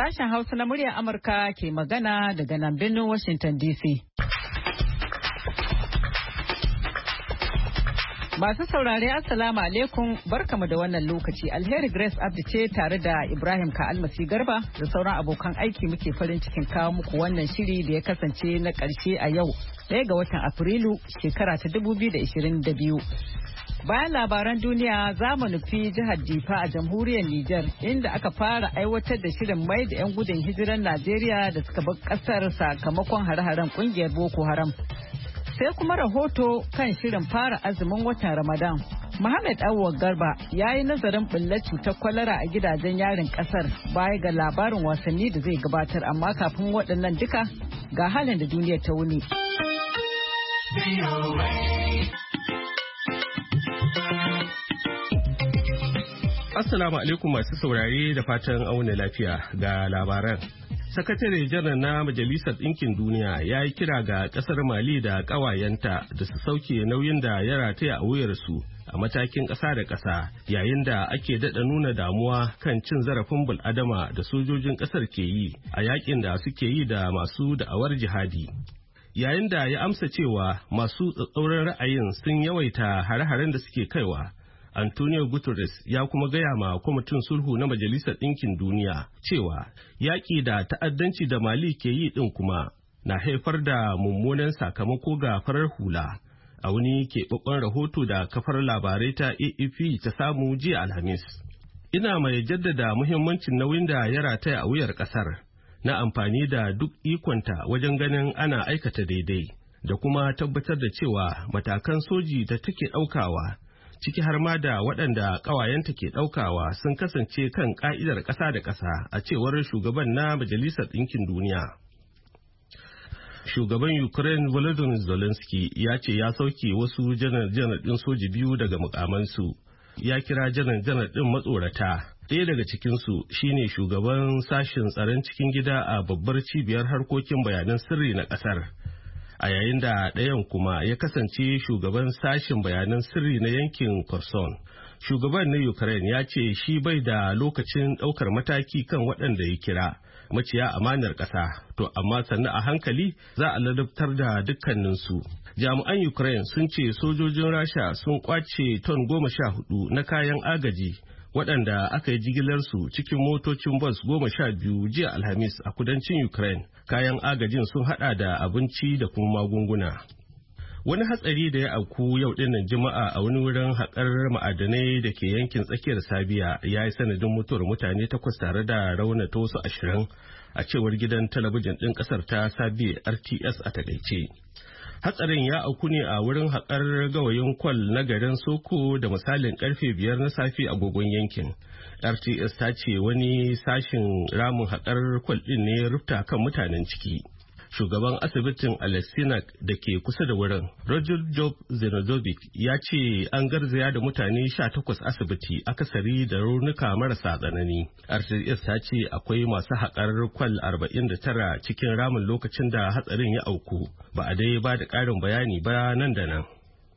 Sashen Hausa na muryar Amurka ke magana daga nan birnin Washington DC. Masu saurare Assalamu alaikum, barkamu da wannan lokaci. Alheri Grace Abdi ce tare da Ibrahim Ka'almasi Garba da sauran abokan aiki muke farin cikin kawo muku wannan shiri da ya kasance na ƙarshe a yau, 1 ga watan Afrilu shekara ta 2022. Bayan labaran duniya za mu nufi jihar Difa a jamhuriyar Nijar inda aka fara aiwatar da shirin mai da 'yan gudun hijiran Najeriya da suka bar kasar sakamakon hare-haren kungiyar Boko Haram. Sai kuma rahoto kan shirin fara azumin watan Ramadan. Muhammad Awwal Garba ya yi nazarin bullar cutar kwalara a gidajen yarin kasar baya ga labarin wasanni da zai gabatar, amma kafin waɗannan duka ga halin da duniyar ta wuni. Assalamu alaikum masu saurare da fatan auna lafiya ga labaran. Sakatare janar na Majalisar Ɗinkin Duniya ya yi kira ga ƙasar Mali da ƙawayenta da su sauke nauyin da ya rataya a wuyarsu a matakin ƙasa da ƙasa yayin da ake daɗa nuna damuwa kan cin zarafin bil'adama da sojojin ƙasar ke yi a yakin da suke yi da masu da'awar jihadi. Yayin da ya amsa cewa masu tsatsauran ra'ayin sun yawaita hare-haren da suke kaiwa, Antonio Guterres ya kuma gaya ma kwamitin sulhu na Majalisar Ɗinkin Duniya cewa yaƙi da ta'addanci da Mali ke yi ɗin kuma na haifar da mummunan sakamako ga farar hula. A wani keɓaɓɓen rahoto da kafar labarai ta AFP ta samu jiya Alhamis. Ina mai jaddada muhimmancin nauyin da ya rataya a wuyar ƙasar na amfani da duk ikonta wajen ganin ana aikata daidai da kuma tabbatar da cewa matakan soji da take ɗaukawa, ciki har ma da waɗanda ƙawayenta ke ɗaukawa, sun kasance kan ƙa'idar ƙasa da ƙasa, a cewar shugaban na Majalisar Ɗinkin Duniya. Shugaban Ukraine Volodymyr Zelensky ya ce ya sauke wasu janar-janar ɗin soji 2 daga mukamansu. Ya kira janar-janar ɗin matsorata. Ɗaya daga cikinsu shine shugaban sashen tsaron cikin gida a babbar cibiyar harkokin bayanan sirri na ƙasar. A yayin da ɗayan kuma ya kasance shugaban sashen bayanan sirri na yankin Kherson. Shugaban na Ukraine ya ce shi bai da lokacin ɗaukar mataki kan waɗanda ya kira maciya amanar ƙasa, to amma sannu a hankali za a ladabtar da dukkaninsu. Jami'an Ukraine sun ce sojojin Rasha sun kwace ton 14 na kayan agaji waɗanda aka yi jigilarsu cikin motocin bus 12 jiya Alhamis a kudancin Ukraine. Kayan agajin sun hada da abinci da kuma magunguna. Wani hatsari da ya auku yau dinnan Juma'a a wani wurin haƙar ma'adanai da ke yankin tsakiyar Sabiya ya yi sanadin mutuwar mutane 8 tare da raunata wasu 20, a cewar gidan talabijin ɗin ƙasar ta Sabiya RTS a takaice. Hatsarin ya auku ne a wurin haƙar gawayin kwal na garin Soko da misalin karfe 5 na safe a agogon yankin. RTS ta ce wani sashin ramin haƙar kwal ɗin ne rufta kan mutanen ciki. Shugaban asibitin Alesinak da ke kusa da wurin, Roger Job Zenodovic, ya ce an garzaya da mutane 18 asibiti, akasari da raunuka marasa tsanani. RTS ta ce akwai masu haƙar kwal 49 cikin ramin lokacin da hatsarin ya auku, ba a dai ba da ƙarin bayani ba nan da nan.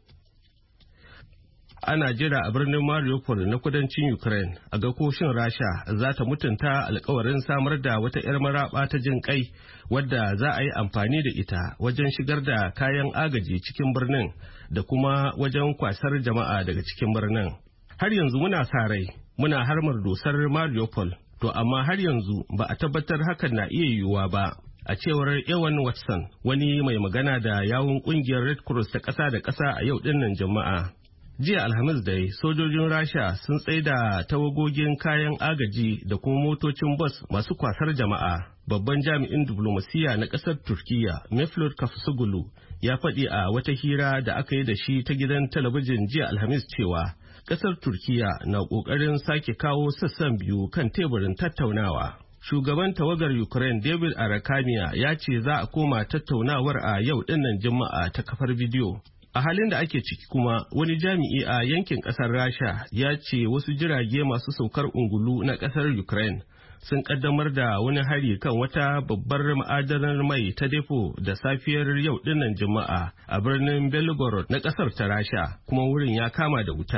Ana jira a birnin Mariupol na kudancin Ukraine a ga koshin Rasha za ta mutunta alkawarin samar da wata 'yar maraba ta jin kai wadda za a yi amfani da ita wajen shigar da kayan agaji cikin birnin da kuma wajen kwasar jama'a daga cikin birnin. Har yanzu muna sa rai, muna harmar dosar Mariupol, to amma har yanzu ba a tabbatar hakan na iya yiwuwa ba. A cewar Ewan Watson, wani mai magana da yawun kungiyar Red Cross ta ƙasa da ƙasa a yau dinnan Juma'a. Jiya Alhamis dai sojojin Rasha sun tsaida tawagogin kayan agaji da kuma motocin bus masu kwasar jama'a. Babban jami'in diplomasiya na ƙasar Turkiyya, Mevlut Cavusoglu, ya faɗi a wata hira da aka yi da shi ta gidan talabijin jiya Alhamis cewa ƙasar Turkiyya na ƙoƙarin sake kawo sassan biyu kan teburin tattaunawa. Shugaban tawagar Ukraine David Arakamiya ya ce za a koma tattaunawar a yau dinnan Juma'a ta kafar bidiyo. A halin da ake ciki kuma, wani jami'i a yankin ƙasar Rasha ya ce wasu jirage masu saukar ungulu na ƙasar Ukraine sun ƙaddamar da wani hari kan wata babbar ma'adanar mai ta depo da safiyar yau dinnan Juma'a a birnin Belgorod na ƙasar ta Rasha, kuma wurin ya kama da wuta.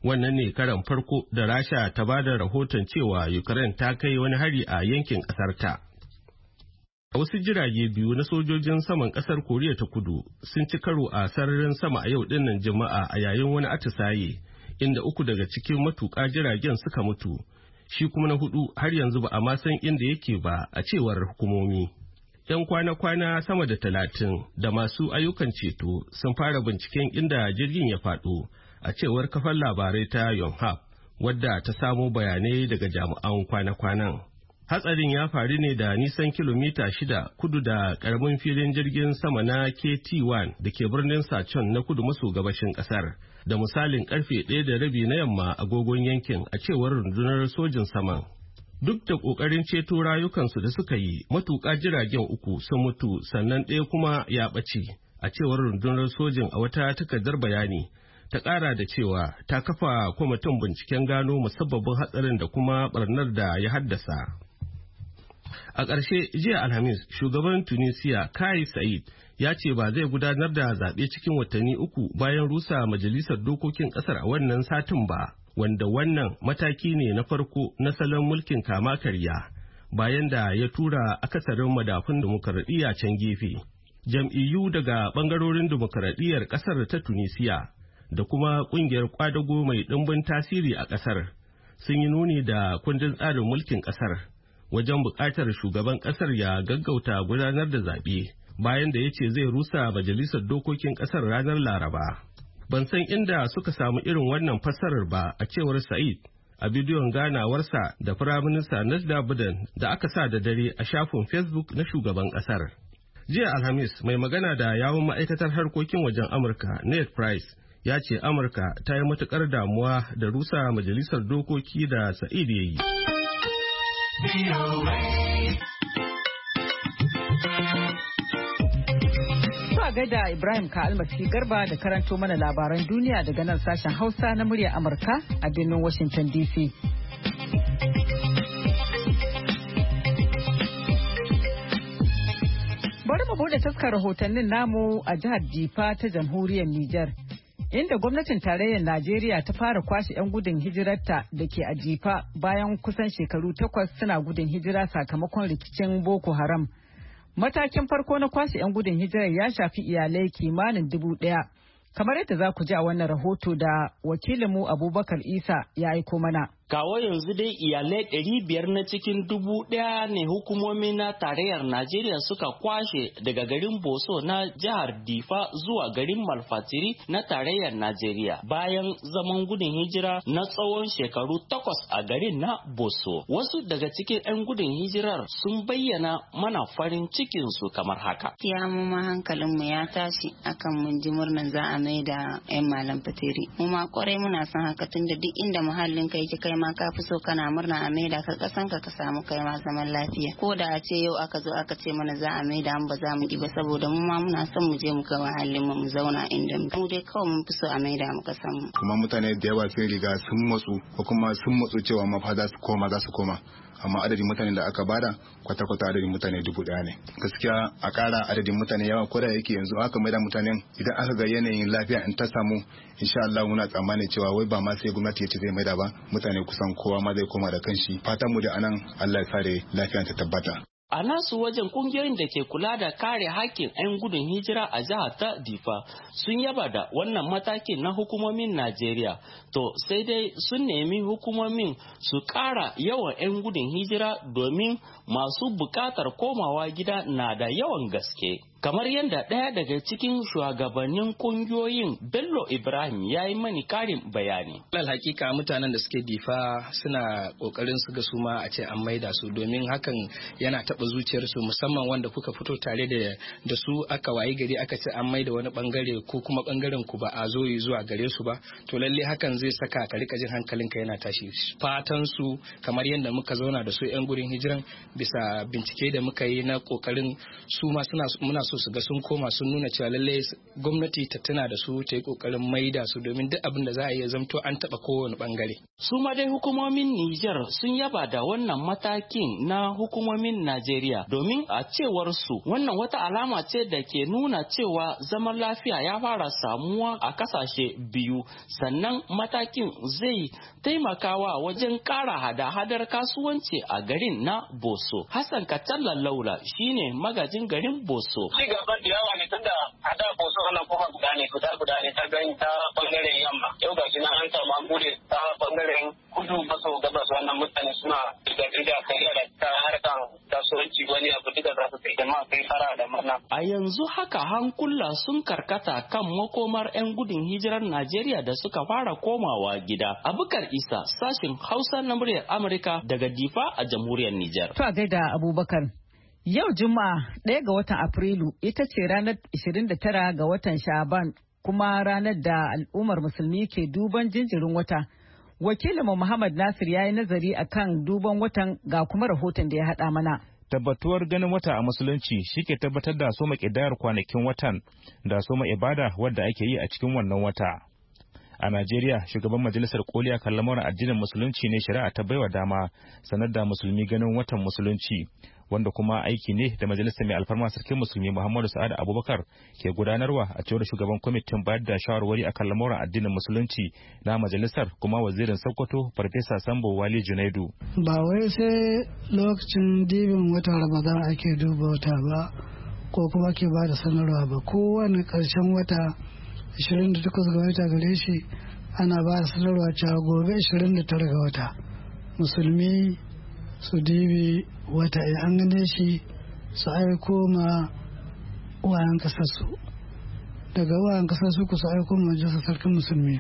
Wannan ne karan farko da Rasha ta ba da rahoton cewa Ukraine ta kai wani hari a yankin ƙasarta. Wasu jirage biyu na sojojin saman ƙasar Koriya ta Kudu sun ci karo a sararin sama a yau dinnan Juma'a a yayin wani atisaye, inda 3 daga cikin matuƙa jiragen suka mutu. Shi kuma na 4 har yanzu ba a ma san inda yake ba, a cewar hukumomi. 'Yan kwana-kwana sama da 30 da masu ayyukan ceto sun fara binciken inda jirgin ya faɗo, a cewar kafar labarai ta Yonhap, wadda ta samo bayanai daga jami'an kwana-kwanan. Hatsarin ya faru ne da nisan kilomita 6 kudu da karamin filin jirgin sama na KT-1 da ke birnin Sachon na kudu maso gabashin kasar, da misalin karfe 1:30 na yamma agogon yankin, a cewar rundunar sojin saman. Duk da kokarin ceto rayukansu da suka yi, matuƙa jiragen 3 sun mutu sannan ɗaya kuma ya ɓace, a cewar rundunar sojin a wata takardar bayani. Ta ƙara da cewa ta kafa kwamitin binciken gano musabbabin hatsarin da kuma ɓarnar da ya haddasa. A ƙarshe, jiya Alhamis, shugaban Tunisia Kais Saied ya ce ba zai gudanar da zaɓe cikin watanni 3 bayan rusa majalisar dokokin ƙasar a wannan satin ba, wanda wannan mataki ne na farko na salon mulkin kama karya bayan da ya tura akasarin madafun dimokuraɗiyya can gefe. Jam'iyyu daga ɓangarorin dimokuraɗiyyar ƙasar ta Tunisia da kuma ƙungiyar ƙwadago mai ɗimbin tasiri a ƙasar sun yi nuni da kundin tsarin mulkin ƙasar wajen buƙatar shugaban ƙasar ya gaggauta gudanar da zaɓe bayan da ya ce zai rusa majalisar dokokin ƙasar ranar Laraba. Ban san inda suka samu irin wannan fassarar ba, a cewar Saied a bidiyon ganawarsa da Firaminista Najda Budan da aka sa da dare a shafin Facebook na shugaban ƙasar. Jiya Alhamis, mai magana da yawun ma'aikatar harkokin wajen Amurka Ned Price ya ce Amurka ta yi matuƙar damuwa da rusa majalisar dokoki da Saied ya yi. Ba gaida Ibrahim Ka'almasi Garba da karanto mana labaran duniya daga nan sashen Hausa na murya Amurka a birnin Washington DC. Bari mu bude taskar rahotannin namu a jihar Difa ta jamhuriyar Nijar, inda gwamnatin tarayyar Najeriya ta fara kwashe 'yan gudun hijirarta da ke a Difa bayan kusan shekaru 8 suna gudun hijira sakamakon rikicin Boko Haram. Matakin farko na kwashe 'yan gudun hijirar ya shafi iyalai kimanin 1,000, kamar yadda za ku ji a wannan rahoto da wakilinmu Abubakar Isa ya aiko mana. Kawo yanzu dai iyalai 500 na cikin 1,000 ne hukumomi na tarayyar Najeriya suka kwashe daga garin Boso na jihar Difa zuwa garin Malfatiri na tarayyar Najeriya bayan zaman gudun hijira na tsawon shekaru 8 a garin na Boso. Wasu daga cikin 'yan gudun hijirar sun bayyana mana farin cikinsu kamar haka. Ya mu ma hankalinmu ya tashi akan mun ji murnan za a mai da 'yan Malam Fatiri. Mu ma kwarai muna son haka tunda duk inda muhallin kai kai ma ka fi so kana murna a maida ka kasan ka samu kai ma zaman lafiya. Ko da a ce yau aka zo aka ce mana za a maida mu ba za mu ki ba, saboda mu ma muna son mu je mu ga muhallin mu zauna inda mu dai kawai mun fi so a maida mu kasan mu. Kuma mutane da yawa sun riga sun matsu ko kuma sun matsu cewa mafa za su koma amma adadin mutane da aka bada kwata-kwata adadin mutane 1,000 ne. Gaskiya a ƙara adadin mutane yawa ko da yake yanzu aka maida mutanen, idan aka ga yanayin lafiya in ta samu, insha Allah muna tsammanin cewa wai ba ma sai gwamnati ya ce zai maida ba, mutane kusan kowa ma zai koma da kanshi. Fatan mu da anan Allah ya kare lafiya ta tabbata. A nasu wajen kungiyoyin da ke kula da kare haƙƙin 'yan gudun hijira a jihar ta Difa sun yaba da wannan matakin na hukumomin Najeriya. To sai dai sun nemi hukumomin su ƙara yawan 'yan gudun hijira domin masu buƙatar komawa gida na da yawan gaske. Kamar yadda ɗaya daga cikin shugabannin kungiyoyin Bello Ibrahim ya yi mani karin bayani. Lal hakika mutanen da suke Difa suna kokarin su ga su ma a ce an maida su, domin hakan yana taɓa zuciyarsu, musamman wanda kuka fito tare da su aka wayi gari aka ce an maida wani bangare ko kuma bangaren ku ba a zo zuwa gare su ba, to lalle hakan zai saka ka rika jin hankalinka yana tashi. Fatan su kamar yadda muka zauna da su 'yan gurin hijiran bisa bincike da muka yi na kokarin su ma muna so su ga sun koma sun nuna cewa lallai gwamnati ta tuna da su ta yi kokarin maida su domin duk abin da za a yi zamto an taba kowane bangare. Su ma dai hukumomin Nijar sun yaba da wannan matakin na hukumomin Najeriya domin a cewar su wannan wata alama ce da ke nuna cewa zaman lafiya ya fara samuwa a kasashe biyu, sannan matakin zai taimakawa wajen kara hada-hadar kasuwanci a garin na Boso. Hassan Kacalla Laula shine magajin garin Boso. Ci gaban da yawa ne tunda a da Boso ana kuma guda ne ta gani ta bangaren yamma. Yau ga shi nan an samu an bude ta bangaren kudu maso gabas, wannan mutane suna da kai da ta harkan kasuwanci wani abu duka za su kai jama'a kai fara da murna. A yanzu haka hankula sun karkata kan makomar 'yan gudun hijirar Najeriya da suka fara komawa gida. Abubakar Isa, sashin Hausa na muryar Amurka daga Difa a jamhuriyar Nijar. To a gaida Abubakar. Yau Juma'a 1 ga watan Afrilu ita ce ranar 29 ga watan Sha'aban, kuma ranar da al'ummar musulmi ke duban jinjirin wata. Wakilinmu Muhammad Nasir ya yi nazari akan duban watan, ga kuma rahoton da ya haɗa mana. Tabbatuwar ganin wata a musulunci shi ke tabbatar da soma ƙidayar kwanakin watan da soma ibada wadda ake yi a cikin wannan wata. A Najeriya, shugaban majalisar koli kan lamuran addinin musulunci ne shari'a ta baiwa dama sanar da musulmi ganin watan musulunci, wanda kuma aiki ne da majalisar mai alfarma sarkin musulmi Muhammadu Sa'ad Abubakar ke gudanarwa, a cewar shugaban kwamitin bayar da shawarwari akan lamuran addinin musulunci na majalisar kuma wazirin Sokoto Farfesa Sambo Wali Junaidu. Ba wai sai lokacin dibin watan Ramadan ake duba wata ba ko kuma ke ba da sanarwa ba, kowane ƙarshen wata 28 ga wata gare shi ana ba da sanarwa cewa gobe 29 ga wata musulmi su dibi wata, in an gane shi su aiko ma wayan kasarsu, daga wayan kasarsu ku su aiko ma majalisar sarkin musulmi,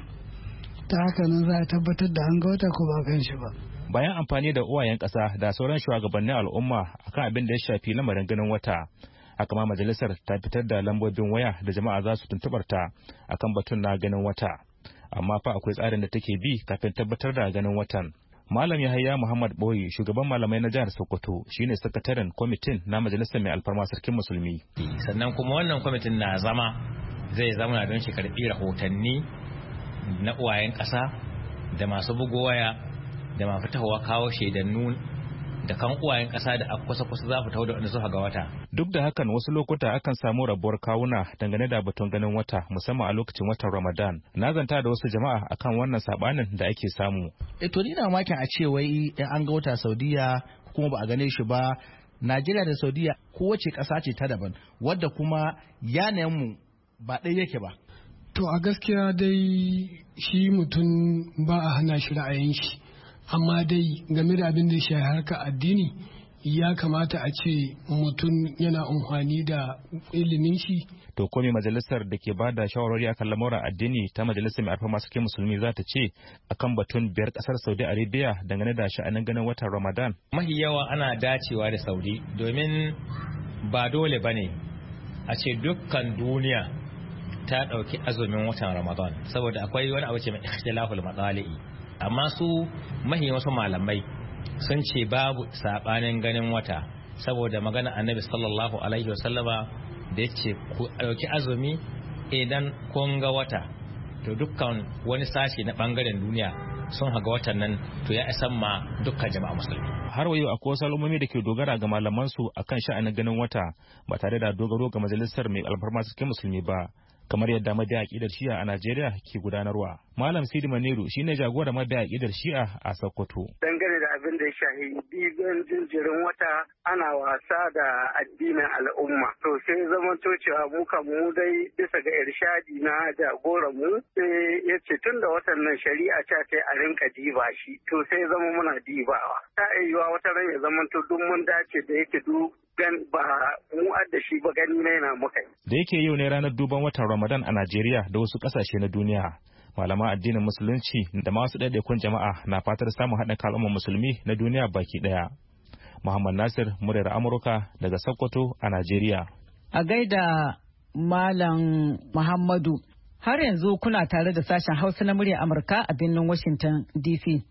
ta haka nan za a tabbatar da an ga wata ko ba gan shi ba. Bayan amfani da uwayen ƙasa da sauran shugabannin al'umma akan abin da ya shafi lamarin ganin wata, haka ma majalisar ta fitar da lambobin waya da jama'a za su tuntubar ta akan batun na ganin wata, amma fa akwai tsarin da take bi kafin tabbatar da ganin watan. Malam Yahaya Muhammad Boyi, shugaban malamai na jihar Sokoto, shine sakataren kwamitin na majalisar mai alfarma sarkin musulmi. Sannan kuma wannan kwamitin na zai zama don shi karbi rahotanni na uwayen ƙasa da masu bugo waya da masu tahowa kawo shaidannu da kan uwayen ƙasa da kusa-kusa za su taho da wanda suka ga wata. Duk da hakan wasu lokuta akan samu rabuwar kawuna dangane da batun ganin wata, musamman a lokacin watan Ramadan. Na zanta da wasu jama'a akan wannan sabanin da ake samu. To ni na makin a ce wai in an ga wata Saudiya kuma ba a gane shi ba, Najeriya da Saudiya kowace ƙasa ce ta daban, wadda kuma yanayin mu ba ɗaya yake ba. To a gaskiya dai shi mutum ba a hana shi ra'ayin shi, amma dai game da abin da ya shafi harkar addini ya kamata a ce mutum yana amfani da ilimin shi. To ko me majalisar da ke bada shawarwari akan lamuran addini ta majalisar mai alfarma sarkin musulmi za ta ce akan batun biyar kasar Saudi Arabia dangane da sha'anin ganin watan Ramadan? Mahi yawa ana dacewa da Saudi, domin ba dole bane a ce dukkan duniya ta ɗauki azumin watan Ramadan, saboda akwai wani abu ce mai ikhtilaful matsali'i. Amma su mahi wasu malamai sun ce babu sabanin ganin wata, saboda magana annabi sallallahu alaihi wasallama da yace ku dauki azumi idan kun ga wata, to dukkan wani sashi na bangaren duniya sun haga watan nan, to ya isan ma dukkan jama'a musulmi. Har wayo akwai wasu al'ummomi da ke dogara ga malaman su akan sha'anin ganin wata ba tare da dogaro ga majalisar mai alfarma cikin musulmi ba, kamar yadda mabiya aqidar Shi'a a Najeriya ke gudanarwa. Malam Sidi Maniru shine jagoran mabiya aqidar Shi'a a Sokoto. Dangane da abin da ya shahi bibin jinjirin wata ana wasa da addinin al'umma. To sai zaman cewa mu kan mu dai bisa ga irshadi na jagoran mu sai ya ce tun da watan nan shari'a ta ce a rinka diba shi. To sai zama muna dibawa. Ta yiwa wata ran ya zama to duk mun dace da yake duk ba mu adda shi ba gani ne na muka. Da yake yau ne ranar duban watan Ramadan a Najeriya da wasu kasashe na duniya. Malaman addinin musulunci da masu ɗaiɗaikun jama'a na fatar samun haɗin kan al'ummar musulmi na duniya baki ɗaya. Muhammad Nasir, muryar Amurka daga Sokoto a Najeriya. A gaida Malam Muhammadu, har yanzu kuna tare da sashen Hausa na muryar Amurka a birnin Washington DC.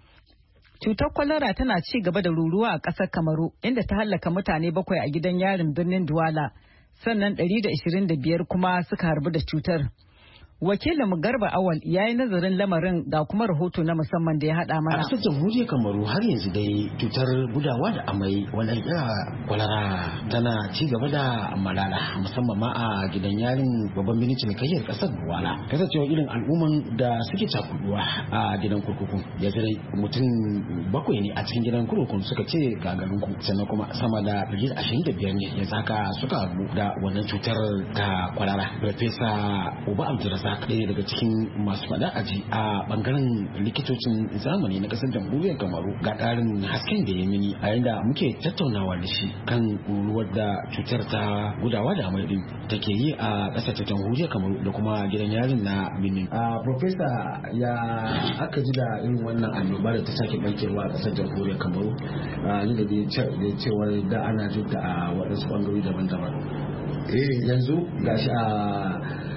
Cutar kwalara tana ci gaba da ruruwa a ƙasar Kamaru, inda ta hallaka mutane 7 a gidan yarin birnin Douala sannan 125 kuma suka harbu da cutar. Wakilin Garba Awal ya yi nazarin lamarin ga kuma rahoto na musamman da ya haɗa mana. A ƙasar jamhuriyar Kamaru har yanzu dai cutar gudawa da amai wanda ya kwalara tana ci gaba da malala musamman ma a gidan yarin babban birnin cinikayyar ƙasar Duwala. Kasancewa irin al'umman da suke cakuduwa a gidan kurkuku ya zai mutum 7 ne a cikin gidan kurkukun suka ce gagarinku sannan kuma sama da 125 ne ya saka suka haɗu da wannan cutar ta kwalara. Farfesa Uba Abdulrasa ɗaya daga cikin masu faɗa aji a bangaren likitocin zamani na ƙasar jamhuriyar Kamaru ga ƙarin hasken da ya mini a yadda muke tattaunawa da shi kan ruwar da cutar ta gudawa da amai din take yi a ƙasar ta jamhuriyar Kamaru da kuma gidan yarin na Benin. Profesa, ya aka ji da irin wannan annoba da ta sake barkewa a ƙasar jamhuriyar Kamaru ni da cewa da ana jin a waɗansu ɓangarori daban-daban. Yanzu gashi a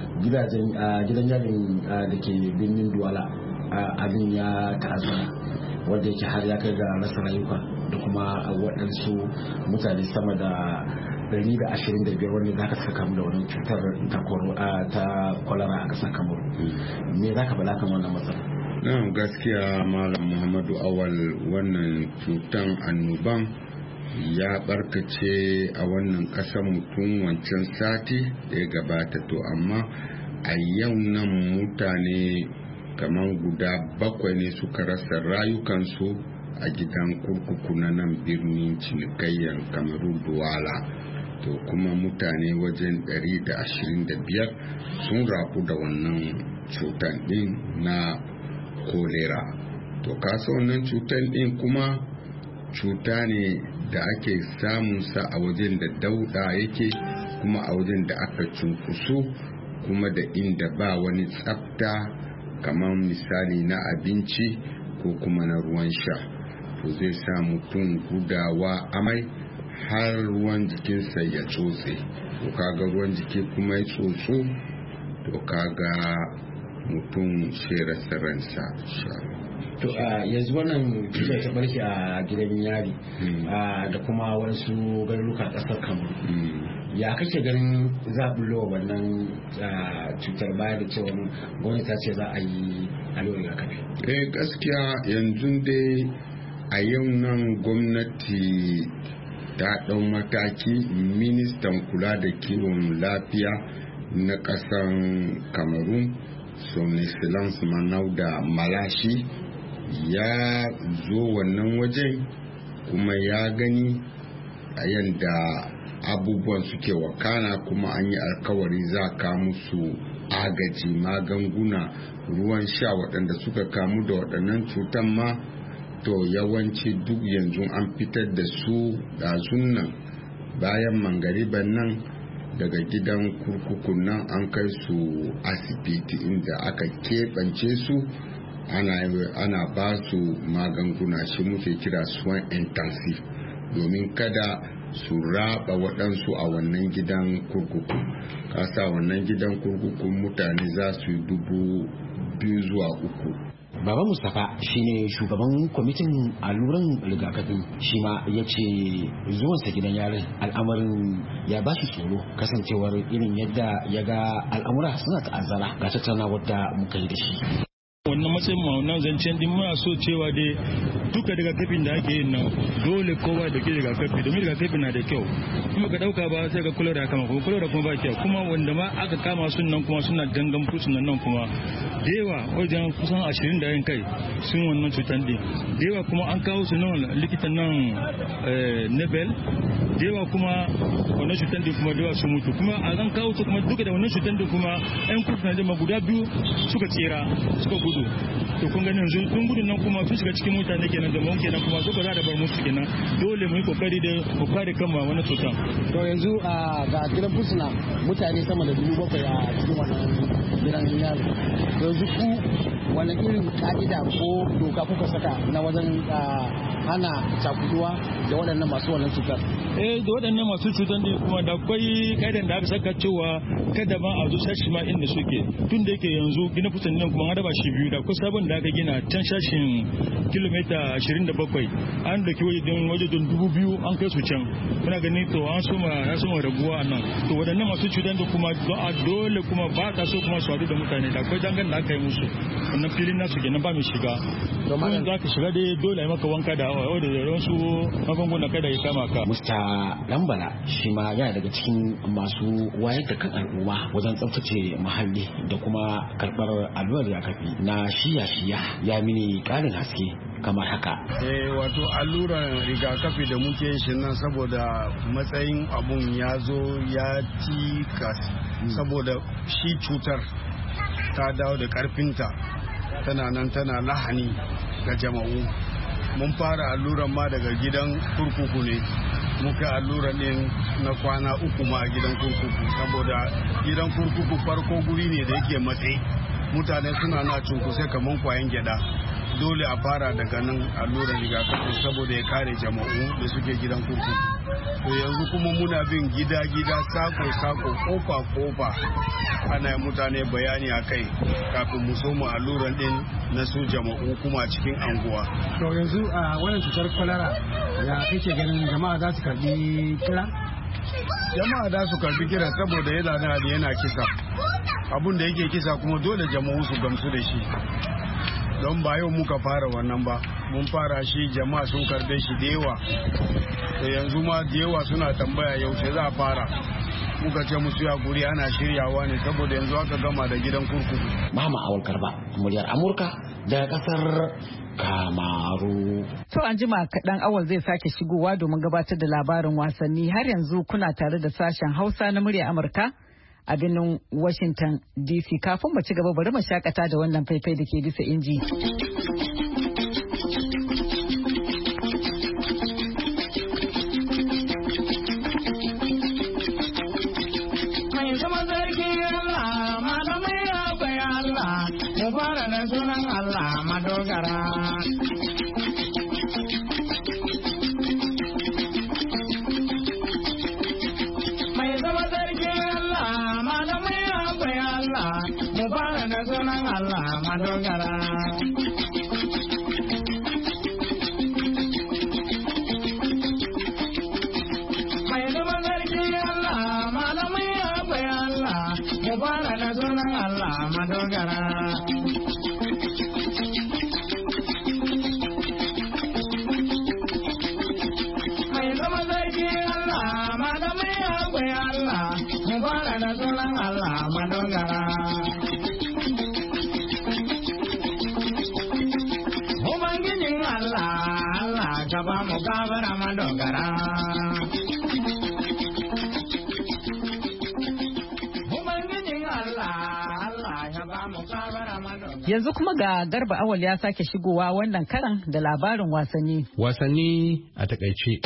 gidan yarin da ke birnin Duwala abin ya ta'azzara wanda yake har ya kai ga rasa rayuka da kuma waɗansu mutane sama da 125 wanda za ka saka mu da wannan cutar ta kwalara a ƙasar Kamaru. Me za ka bala kan wannan matsala? Nan gaskiya Malam Muhammadu Awal, wannan cutan annoban ya barkace a wannan ƙasar mutum wancan sati da ya gabata, to amma a yau nan mutane kamar guda 7 ne suka rasa rayukansu a gidan kurkuku na nan birnin cinikayyar Kamaru Duwala, to kuma mutane wajen 125 sun rafu da wannan cutan din na kolera. To kasa wannan cutan din kuma cuta ne da ake samunsa a wajen da dauda yake, kuma a wajen da aka cunkusu, kuma da inda ba wani tsafta kamar misali na abinci ko kuma na ruwan sha, to zai sa mutum gudawa amai har ruwan jikinsa ya tsotse. To kaga ruwan jiki kuma ya tsotso, to kaga mutum shi rasa ransa. To yanzu wannan cutar ta barke a gidan yari da kuma wasu garuruka ƙasar Kamaru, ya kake ganin zaɓulowa wannan cutar baya da cewa gwamnati ta ce za a yi allurar rigakafi? Gaskiya yanzu dai a yau nan gwamnati ta ɗau mataki. Ministan kula da kiwon lafiya na ƙasar Kamaru, Son Excellence Manauda Malashi, ya zo wannan wajen kuma ya gani a yadda abubuwan suke wakana, kuma an yi alkawari za ka musu agaji, magunguna, ruwan sha waɗanda suka kamu da waɗannan cutan ma, to yawanci duk yanzu an fitar da su ɗazun nan bayan mangariban nan daga gidan kurkukun nan an kai su asibiti inda aka keɓance su ana ba su magunguna, shi muke kira soin intensive, domin kada su raba waɗansu a wannan gidan kurkuku. Kasa wannan gidan kurkuku mutane za su yi 2 zuwa 3. Baba Mustapha shine shugaban kwamitin alluran rigakafin, shi ma ya ce zuwansa gidan yarin al'amarin ya ba shi tsoro, kasancewar irin yadda ya ga al'amura suna ta'azzara. Ga tattaunawar da muka yi da shi. Wannan matsayin ma wannan zancen din muna so cewa dai duka rigakafin da ake yin nan dole kowa da ke rigakafi, domin rigakafi na da kyau. Kuma ka dauka ba sai ka kula da kama, kuma kula da kuma ba kyau. Kuma wanda ma aka kama sun nan kuma suna dangan fursunan nan kuma da yawa wajen kusan 20 da yin kai sun wannan cutar din. Da yawa kuma an kawo su nan likitan nan Nebel, da yawa kuma wannan cutar din kuma da yawa su mutu. Kuma a zan kawo su kuma duka da wannan cutar din kuma 'yan kursunan din ma guda 2 suka tsira suka gudu. To kun gani yanzu sun gudun nan kuma sun shiga cikin mutane kenan da mun kenan kuma duka za da bar musu kenan, dole mu yi kokari da mu kare kanmu a wannan cutar. To yanzu ga gidan fursuna mutane sama da 7,000 a cikin wannan gidan yaro, yanzu ku wani irin ka'ida ko doka kuka saka na wajen hana cakuduwa da waɗannan masu wannan cutar? Da waɗannan masu cutar ne kuma da akwai ka'idan da aka saka cewa kada ma a zo sashi ma inda suke, tun da yake yanzu gina fusan nan kuma an raba shi biyu, da akwai sabon da aka gina can sashin kilomita 27 an da ke waje don 2,000 an kai su can, muna gani to an soma raguwa nan. To waɗannan masu cutar da kuma dole kuma ba ta so kuma su haɗu da mutane, da akwai dangan da aka yi musu wannan filin nasu kenan ba mai shiga, domin za ka shiga dai dole a maka wanka da wasu magunguna kada ya kama ka. Musta Dambala shi ma yana daga cikin masu wayar da kan al'umma wajen tsaftace muhalli da kuma karɓar allurar rigakafi na shiya ya mini ƙarin haske kamar haka. Wato allurar rigakafi da muke yin shi nan saboda matsayin abun ya zo ya tikas saboda shi cutar ta dawo da karfinta tana nan tana lahani ga jama'u. Mun fara alluran ma daga gidan kurkuku ne, muka alluran din na kwana 3 ma a gidan kurkuku saboda gidan kurkuku farko guri ne da yake matsayi, mutane suna na cunkusai kamar kwayan gyada. Dole a fara daga nan allurar rigakafi saboda ya kare jama'u da suke gidan kurkuku. To yanzu kuma muna bin gida-gida, sako-sako, kofa-kofa ana yi mutane bayani a kai kafin mu soma alluran din na su jama'u kuma cikin anguwa. To yanzu a wannan cutar kwalara ya kake ganin jama'a za su karbi kira? Jama'a za su karbi kira saboda yana kisa. Abun da yake kisa kuma dole jama'u su gamsu da shi. Don ba yau muka fara wannan ba, mun fara shi jama'a sun karbe shi da yawa, da yanzu ma da yawa suna tambaya yaushe za a fara. Muka ce musu ya guri ana shiryawa ne saboda yanzu aka gama da gidan kurkuku. Mama Awal Garba, muryar Amurka daga kasar Kamaru. To an jima kaɗan Awal zai sake shigowa domin gabatar da labarin wasanni. Har yanzu kuna tare da sashen Hausa na muryar Amurka a birnin Washington DC. Kafin mu ci gaba bari mu shakata da wannan faifai da ke bisa inji. Mai zama zargi Allah, malamai akwai Allah, mu fara da sunan Allah madogara. Sunan Allah madogara. Mai zama zargi Allah, malamai akwai Allah, mu fara da sunan Allah madogara. Mai zama zargi Allah, malamai akwai Allah, mu fara da sunan Allah madogara. Ba mu gabara madogara. Yanzu kuma ga Garba Awal ya sake shigowa wannan karan da labarin wasanni. Wasanni a takaice.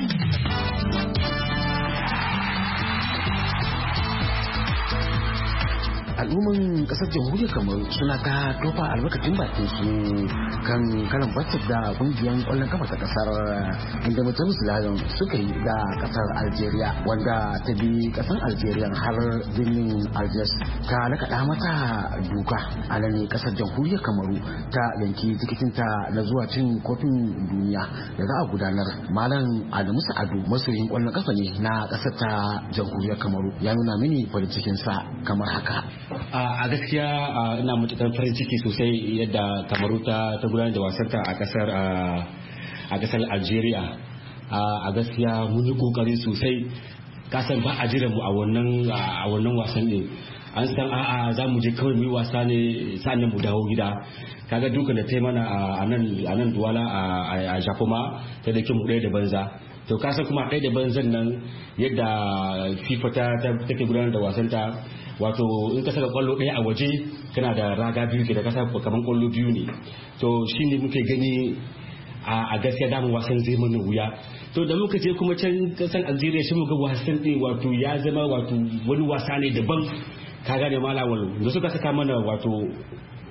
al'umman kasar jamhuriyar kamaru suna ta tofa albarkacin bakin su kan karan baccak da kungiyar kwallon kafa ta kasar inda mutum slalom suka yi da kasar algeria wanda ta bi kasar algeria har birnin algiers ta nakaɗa mata duka a nan ne kasar jamhuriyar kamaru ta yanki tikitinta na zuwa cin kofin duniya da za a gudanar. Malam Adamu Sa'adu masoyin kwallon kafa ne na kasar ta jamhuriyar kamaru ya nuna mini farin cikinsa kamar haka. A gaskiya ina matuƙar farin ciki sosai yadda kamaru ta gudanar da wasanta a kasar algeria. A gaskiya mun yi kokari sosai, kasan ba a jiran mu a wannan wasan ne. An san za mu je kawai mu yi wasa ne sa'annan mu dawo gida. Kaga duka da tai mana a nan Duwala a Jakoma ta dake mu ɗaya da banza. To kasan kuma ɗaya da banzan nan yadda FIFA take gudanar da wasanta, wato in ka saka kwallo ɗaya a waje kana da raga biyu ke da kasa kaman kwallo biyu ne. To shine muke gani a gaskiya damu wasan zai mana wuya. To da muka je kuma can kasan Algeria shi muga wasan ɗin wato ya zama wato wani wasa ne daban. Ka gane malawal da suka saka mana wato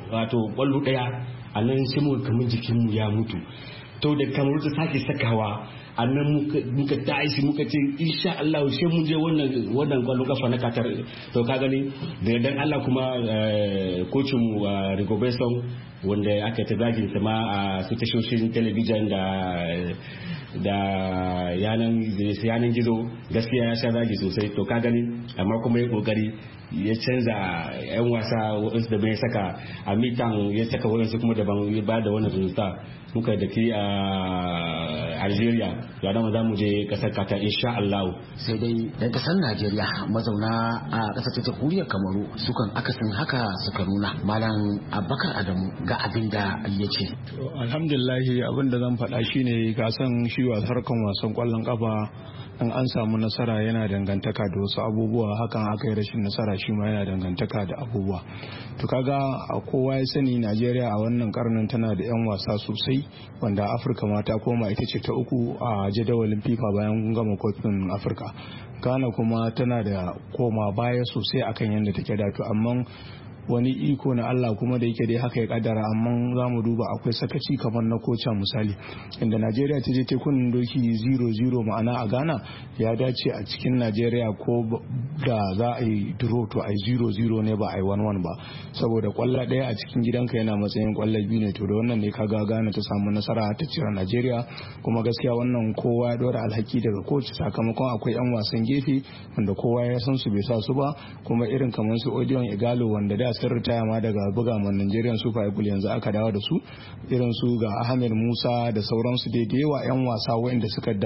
wato kwallo daya a nan sai muka kamar jikinmu ya mutu to da kamar ta sake sakawa a nan muka tashi muka ce insha Allah sai mun je wannan kwallo kafa na Qatar to ka gani da yardan Allah kuma kocin mu Rigobertson wanda aka ta zagin sa ma a su tashoshin talabijin da yanan gizo gaskiya ya sha zagi sosai to ka gani amma kuma ya kokari ya canza yan wasa waɗansu da bai saka a mitan ya saka waɗansu kuma daban ya ba da wannan resulta muka da ke a Algeria ya dama za mu je kasar Qatar insha Allah. Sai dai dan kasar Najeriya mazauna a kasar ta Jamhuriyar Kamaru sukan akasin haka suka nuna. Malam Abubakar Adamu ga abin da ya ce. Alhamdulillah abin da zan faɗa shine ka san shi harkan wasan kwallon kafa in an samu nasara yana dangantaka da wasu abubuwa hakan aka yi rashin nasara shi ma yana dangantaka da abubuwa to kaga kowa ya sani Najeriya a wannan karnin tana da yan wasa sosai wanda Afirka ma ta koma ita ce ta uku a jadawalin FIFA bayan gama kofin Afirka. Ghana kuma tana da koma baya sosai akan yadda take da to amma wani iko na Allah kuma da yake dai haka ya kaddara amma za mu duba akwai sakaci kamar na koca misali inda Najeriya ta je ta kunnen doki 0-0 ma'ana a Ghana ya dace a cikin Najeriya ko da za a yi draw to a yi 0-0 ne ba a yi 1-1 ba saboda kwallo daya a cikin gidanka yana matsayin kwallo biyu ne to da wannan ne kaga Ghana ta samu nasara ta cire Najeriya kuma gaskiya wannan kowa ya dora alhaki daga coach sakamakon akwai yan wasan gefe wanda kowa ya san su bai sa su ba kuma irin kamar su Odion Igalo wanda da sun ritaya ma daga buga man Nigerian Super Eagles yanzu aka dawo da su irin su ga Ahmed Musa da sauransu da yawa yan wasa waɗanda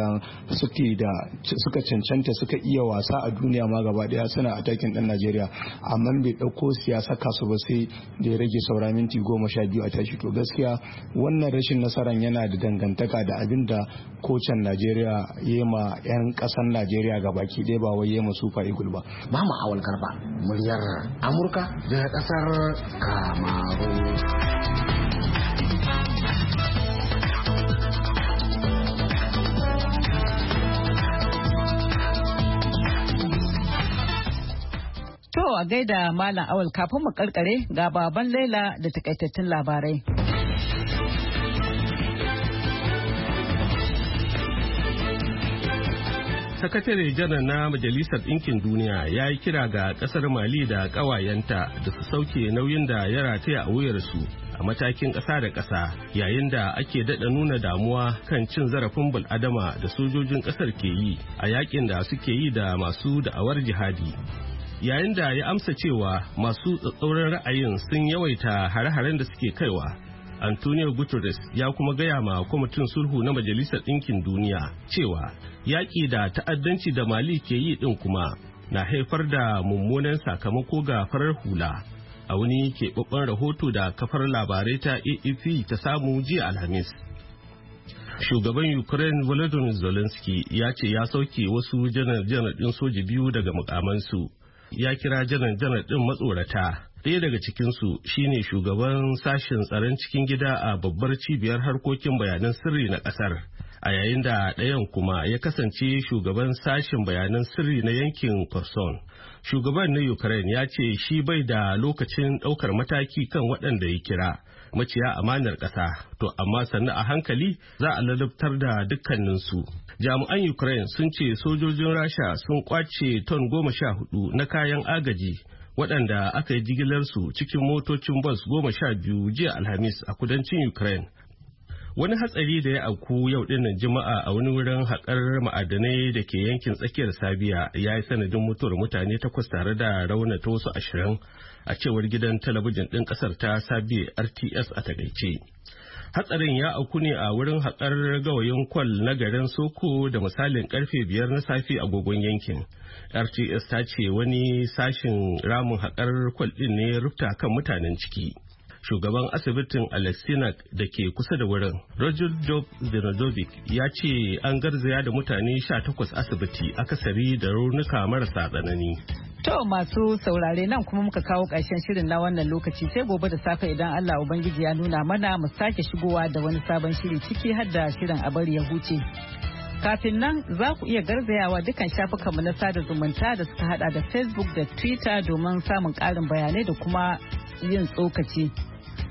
suka cancanta suka iya wasa a duniya ma gaba daya suna attacking din Najeriya amma bai dauko siyasa kasu ba sai da ya rage saura minti 12 a tashi to gaskiya wannan rashin nasaran yana da dangantaka da abin da kocin Najeriya yema yan kasan Najeriya gabaki ɗaya ba wai yema Super Eagles ba. Mama Awal Garba muryar Amurka da kasar Kamaru. To a gaida Malam Awal kafin mu karkare ga baban Laila da takaitattun labarai. Sakatare janar na Majalisar Ɗinkin Duniya ya yi kira ga ƙasar Mali da ƙawayenta da su sauke nauyin da ya rataya a wuyarsu a matakin ƙasa da ƙasa yayin da ake daɗa nuna damuwa kan cin zarafin bil'adama da sojojin ƙasar ke yi a yakin da suke yi da masu da'awar jihadi. Yayin da ya amsa cewa masu tsatsauran ra'ayin sun yawaita hare-haren da suke kaiwa. Antonio Guterres ya kuma gaya ma kwamitin sulhu na Majalisar Ɗinkin Duniya cewa yaƙi da ta'addanci da Mali ke yi ɗin kuma na haifar da mummunan sakamako ga farar hula. A wani keɓaɓɓen rahoto da kafar labarai ta AFP ta samu jiya Alhamis. Shugaban Ukraine Volodymyr Zelensky ya ce ya sauke wasu janar-janar ɗin soji biyu daga mukamansu. Ya kira janar-janar ɗin matsorata. Ɗaya daga cikinsu shine shugaban sashen tsaron cikin gida a babbar cibiyar harkokin bayanan sirri na ƙasar, a yayin da ɗayan kuma ya kasance shugaban sashen bayanan sirri na yankin Kherson. Shugaban na Ukraine ya ce shi bai da lokacin ɗaukar mataki kan waɗanda ya kira maciya amanar ƙasa, to amma sannu a hankali za a ladabtar da dukkaninsu. Jami'an Ukraine sun ce sojojin Rasha sun kwace ton 14 na kayan agaji waɗanda aka yi jigilarsu cikin motocin bas 12 jiya Alhamis a kudancin Ukraine. Wani hatsari da ya auku yau dinnan Juma'a a wani wurin haƙar ma'adanai da ke yankin tsakiyar Sabiya ya yi sanadin mutuwar mutane 8 tare da raunata wasu 20 a cewar gidan talabijin ɗin ƙasar ta Sabiya RTS a takaice. Hatsarin ya auku ne a wurin haƙar gawayin kwal na garin Soko da misalin karfe 5 na safe a agogon yankin. RTS ta ce wani sashin ramin haƙar kwal ɗin ne rufta kan mutanen ciki. Shugaban asibitin Alexinak da ke kusa da wurin, Roger Job Zinodovic, ya ce an garzaya da mutane 18 asibiti akasari da raunuka marasa tsanani. To masu saurare nan kuma muka kawo ƙarshen shirin na wannan lokaci sai gobe da safe idan Allah Ubangiji ya nuna mana mu sake shigowa da wani sabon shiri ciki har da shirin a bari ya huce. Kafin nan za ku iya garzayawa dukkan shafukanmu na sada zumunta da suka hada da Facebook da Twitter domin samun ƙarin bayanai da kuma yin tsokaci.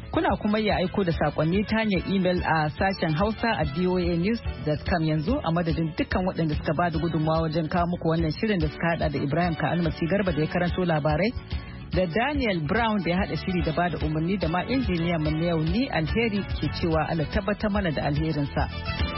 Kuna kuma iya aiko da sakonni ta hanyar email a sashen hausa@voanews.com. yanzu a madadin dukkan waɗanda suka ba da gudunmawa wajen kawo muku wannan shirin da suka hada da Ibrahim Ka'almasi Garba da ya karanto labarai, da Daniel Brown da ya hada shiri da bada umarni, da ma injiniya mu yau, ni Alheri ke cewa Allah tabbatar mana da alherinsa.